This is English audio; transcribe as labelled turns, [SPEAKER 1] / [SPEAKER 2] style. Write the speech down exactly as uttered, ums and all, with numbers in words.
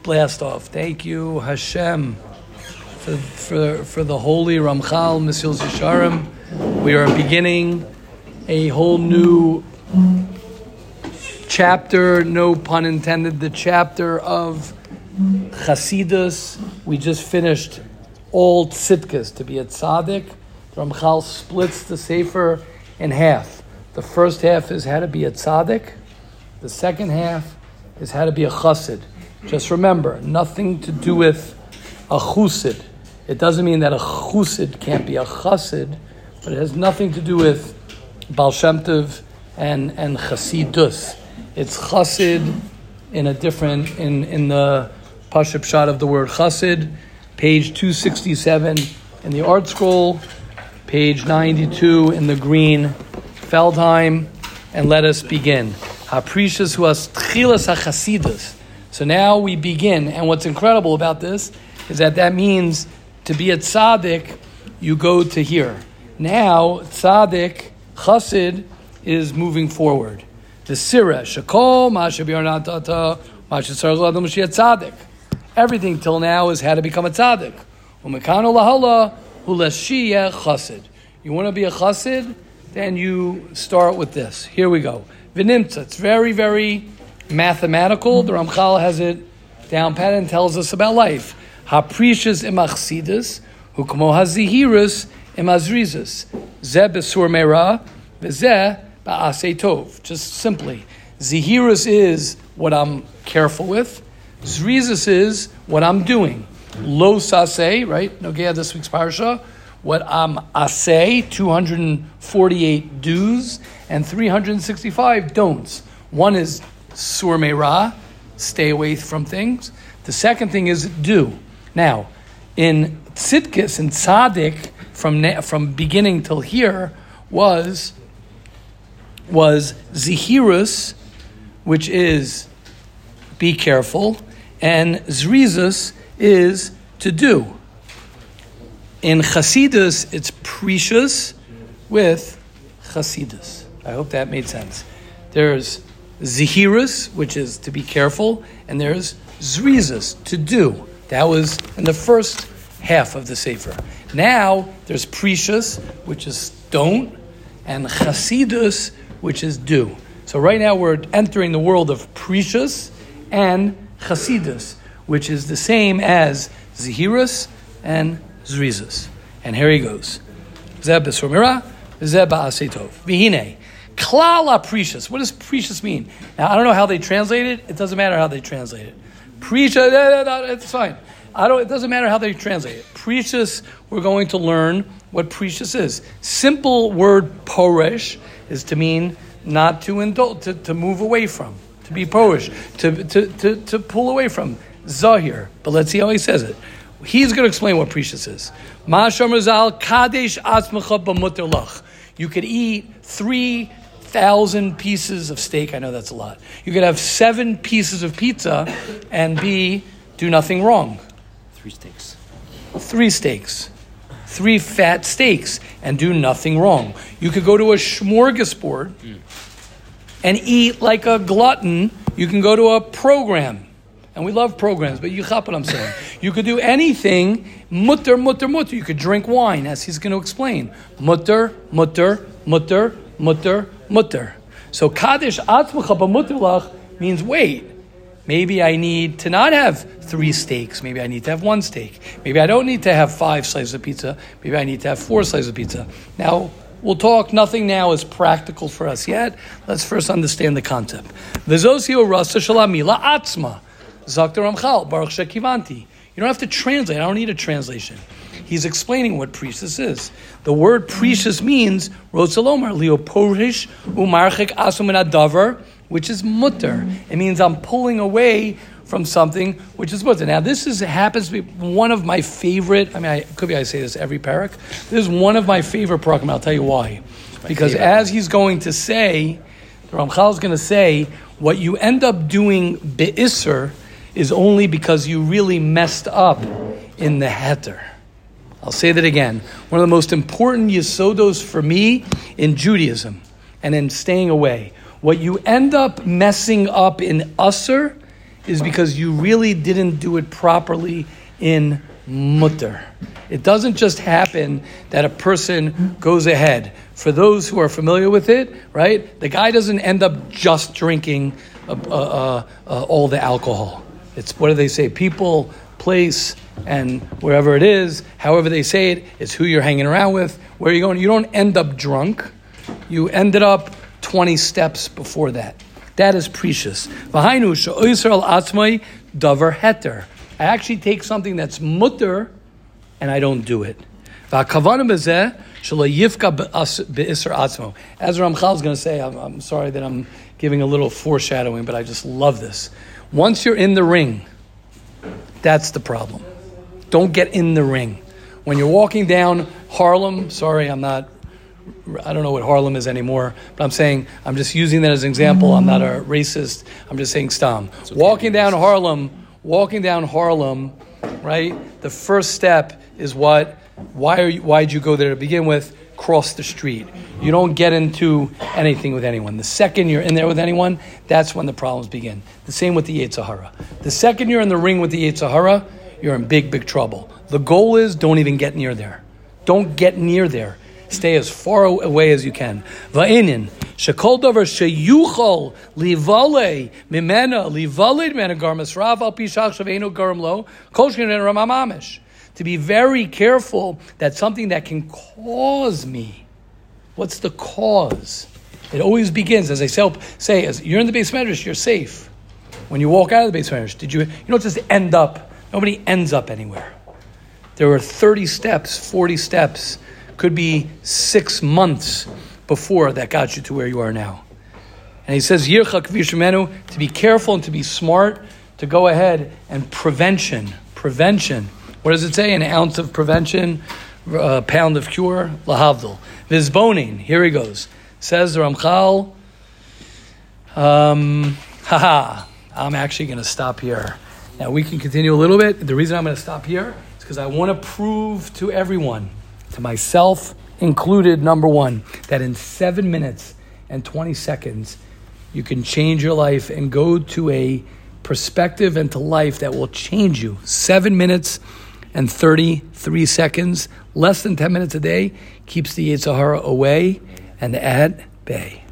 [SPEAKER 1] blast off. Thank you, Hashem, for for, for the holy Ramchal Mesilas Yesharim. We are beginning a whole new chapter, no pun intended, the chapter of Chasidus. We just finished all tzidkas. To be a tzaddik, Ramchal splits the sefer in half. The first half is how to be a tzaddik. The second half is how to be a chassid. Just remember, nothing to do with a chusid. It doesn't mean that a chusid can't be a chassid, but it has nothing to do with Baal Shem Tov and, and chasidus. It's chassid in a different, in, in the Pashup Pshat of the word chassid, page two sixty-seven in the art scroll, page ninety-two in the green Feldheim, and let us begin. Haprishas was tchilas hachasidus. So now we begin, and what's incredible about this is that that means to be a tzaddik, you go to here. Now, tzaddik, chassid, is moving forward. The sirah, shakol, masha b'yarnatata, masha tzarech l'adam sheyeh tzaddik. Everything till now is how to become a tzaddik. Umekano lahala, hu l'shiyeh chassid. You want to be a chassid? Then you start with this. Here we go. V'nimtza. It's very, very mathematical. The Ramchal has it down pat and tells us about life. Haprishas imachsidus, hukmo hazihirus imazrizus. Zeh besur meira, v'zeh ba'asei tov. Just simply, zihirus is what I'm careful with. Zrizus is what I'm doing. Lo saseh, right? Nogea this week's parsha. What I'm aseh, two hundred forty-eight do's and three hundred sixty-five don'ts. One is sur meira, stay away from things. The second thing is do. Now, in tzidkis and tzaddik, from from beginning till here, was was zihirus, which is be careful, and zrizus is to do. In Chasidus, it's precious with Chasidus. I hope that made sense. There's Zihirus, which is to be careful, and there's Zrizus, to do. That was in the first half of the Sefer. Now, there's precious, which is don't, and Chasidus, which is do. So right now we're entering the world of precious and Chasidus, which is the same as Zihirus and Zrizus. And here he goes. Zeh besur meira, zeh ba'asei tov. V'hinei. Klal precious. What does precious mean? Now, I don't know how they translate it. It doesn't matter how they translate it. Precious, it's fine. I don't. It doesn't matter how they translate it. Precious, we're going to learn what precious is. Simple word porish is to mean not to indulge, to, to move away from, to be porish, to, to, to, to pull away from. Zahir. But let's see how he says it. He's going to explain what precious is. You could eat three thousand pieces of steak. I know that's a lot. You could have seven pieces of pizza and be do nothing wrong.
[SPEAKER 2] Three steaks.
[SPEAKER 1] Three steaks. Three fat steaks and do nothing wrong. You could go to a smorgasbord mm. and eat like a glutton. You can go to a program. And we love programs, but you chap what I'm saying. You could do anything, mutter, mutter, mutter. You could drink wine, as he's going to explain. Mutter, mutter, mutter, mutter, mutter. So kadesh atzmacha b'mutter lach means wait. Maybe I need to not have three steaks. Maybe I need to have one steak. Maybe I don't need to have five slices of pizza. Maybe I need to have four slices of pizza. Now, we'll talk, nothing now is practical for us yet. Let's first understand the concept. V'zosio rasa shalamila atzma. Zakta Ramchal, Baruch Shekivanti. You don't have to translate. I don't need a translation. He's explaining what precious is. The word precious means, Rotzalomar, Leoporish, Umarchik Asum and Adavar, which is mutter. It means I'm pulling away from something which is mutter. Now, this is happens to be one of my favorite, I mean, I, could be I say this every parak. This is one of my favorite parakim. I'll tell you why. Because favorite. As he's going to say, the Ramchal is going to say, what you end up doing be'isr is only because you really messed up in the heter. I'll say that again. One of the most important yesodos for me in Judaism and in staying away. What you end up messing up in usr is because you really didn't do it properly in mutter. It doesn't just happen that a person goes ahead. For those who are familiar with it, right, the guy doesn't end up just drinking uh, uh, uh, all the alcohol. It's, what do they say? People, place, and wherever it is, however they say it, it's who you're hanging around with, where you're going. You don't end up drunk. You ended up twenty steps before that. That is precious. V'hainu she'oiser al atzmai davar heter. I actually take something that's mutter and I don't do it. V'hakavana bezeh shelo yifka be'isser atzmo. As Ramchal is going to say, I'm, I'm sorry that I'm giving a little foreshadowing, but I just love this. Once you're in the ring, that's the problem. Don't get in the ring. When you're walking down Harlem, sorry, I'm not, I don't know what Harlem is anymore, but I'm saying, I'm just using that as an example. I'm not a racist. I'm just saying stam. Okay. Walking down Harlem, walking down Harlem, right? The first step is what? Why are you, why'd you go there to begin with? Cross the street. You don't get into anything with anyone. The second you're in there with anyone, that's when the problems begin. The same with the Yetzer Hara. The second you're in the ring with the Yetzer Hara, you're in big, big trouble. The goal is don't even get near there. Don't get near there. Stay as far away as you can. Va'inin shekol davar sheyuchol livale mimena livale mimena garmas rav al pishach shaveinu garam lo kol shkein ramamamish. To be very careful that something that can cause me. What's the cause? It always begins, as I say, as you're in the Beis Medrash, you're safe. When you walk out of the Beis Medrash, did you? You don't just end up. Nobody ends up anywhere. There are thirty steps, forty steps. Could be six months before that got you to where you are now. And he says, Yircha k'vir shemenu, to be careful and to be smart, to go ahead and prevention. Prevention. What does it say? An ounce of prevention, a pound of cure, lahavdil. Vizbonin, here he goes. Says the Ramchal, um, haha, I'm actually going to stop here. Now we can continue a little bit. The reason I'm going to stop here is because I want to prove to everyone, to myself included, number one, that in seven minutes and twenty seconds, you can change your life and go to a perspective and to life that will change you. Seven minutes and thirty-three seconds, less than ten minutes a day, keeps the Yetzer Hara away and at bay.